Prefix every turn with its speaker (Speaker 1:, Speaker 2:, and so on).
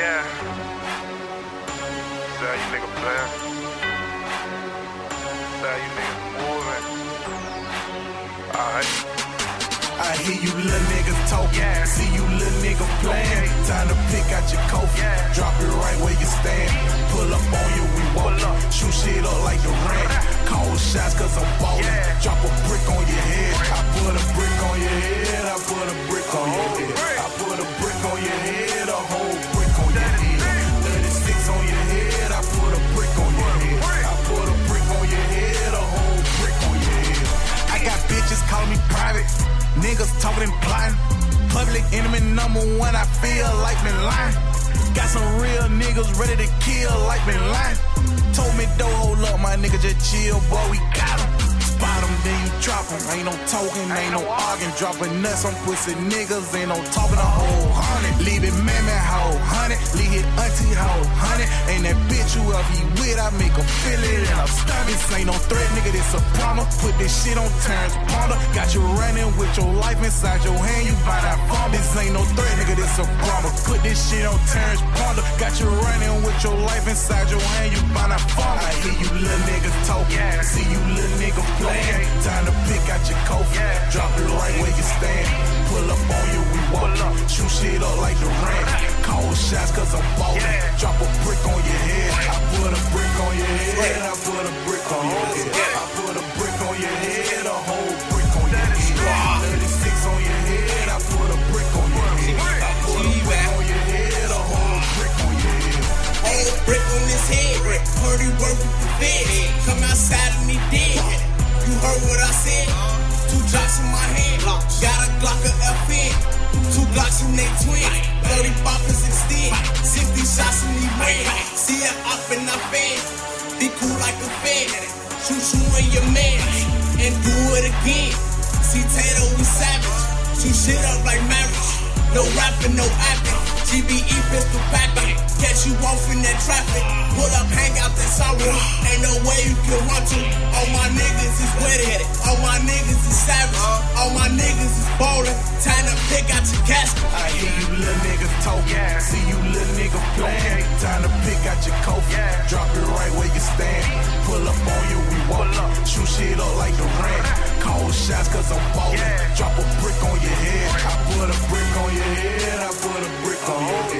Speaker 1: Yeah. See how you niggas playing. See how you niggas moving. Alright.
Speaker 2: I hear you little niggas talk,
Speaker 1: Yeah.
Speaker 2: See you little nigga playing. Time to pick out your coat,
Speaker 1: Yeah.
Speaker 2: Drop it right where you stand. Pull up on you, we walk.
Speaker 1: Pull up.
Speaker 2: Shoot shit up like the ranch. Call shots cause I'm ballin'.
Speaker 1: Yeah.
Speaker 2: Drop a brick on your head. I put a brick on your head. I put a brick on your head.
Speaker 1: brick.
Speaker 2: I put a brick on your head. A whole brick on your head. 36 on your head. I put a brick on your head. I put a brick on your head. A whole brick on your head. I got bitches calling me private. Niggas talking and plotting. Public enemy number one, I feel like me lying. Got some real niggas ready to kill like me lying. Told me don't hold up, my nigga, just chill, boy, we got 'em. Spot 'em, then you drop 'em. Ain't no talking, ain't no arguing. Dropping nuts on pussy niggas, ain't no talking a whole hundred. Leave it mammy hoe, honey. Leave it auntie hoe, honey. Ain't that bitch who up he with, I make her feel it and I'm stunned. This ain't no threat, nigga, this a promise. Put this shit on Terrence Ponder. Got you running with your life inside your hand, you buy that bomb. This ain't no threat, nigga, this a promise. Put this shit on Terrence Ponder. Got you running with your life inside your hand, you buy that bomb. I hear you little niggas talk,
Speaker 1: Yeah.
Speaker 2: See you little nigga playing. Time to pick out your coat,
Speaker 1: Yeah.
Speaker 2: Drop it right where you stand. Pull up on you, we walk.
Speaker 1: Pull up.
Speaker 2: Shoot shit up like the ranch. Call shots cause I'm ballin'.
Speaker 1: Yeah.
Speaker 2: Drop a brick on your head. I put a brick on your head. I put a brick on your head. I put a brick on your head. A whole brick on your head. 36 on your head. I put a brick on your head. I put a brick on your head. A whole brick on your head.
Speaker 3: Whole brick on his head. Heard he work with the feds. Come outside and he dead. You heard what I said? 2 drops in my hand. Got a Glock of FN. 2 Glocks in they twins. 30 boppers extend. 60 shots in the red. See it up in our fans. Be cool like a fan. Shoot you and your man. And do it again. See Tato, we savage. Shoot shit up like marriage. No rapping, no acting. GBE pistol packing. Catch you off in that traffic. Pull up, hang out that sorrow. Ain't no way you can run to. All my niggas is wet-headed. All my niggas is savage. All my niggas is ballin'. Time to pick out your casket.
Speaker 2: I hear you little niggas talk,
Speaker 1: Yeah.
Speaker 2: See you little nigga playing. Time to pick out your coat,
Speaker 1: Yeah.
Speaker 2: Drop it right where you stand. Pull up on you, we walk.
Speaker 1: Pull up.
Speaker 2: Shoot shit up like the ranch. Call shots cause I'm ballin'.
Speaker 1: Yeah.
Speaker 2: Drop a brick on your head. I put a brick on your head. I put a brick on your head.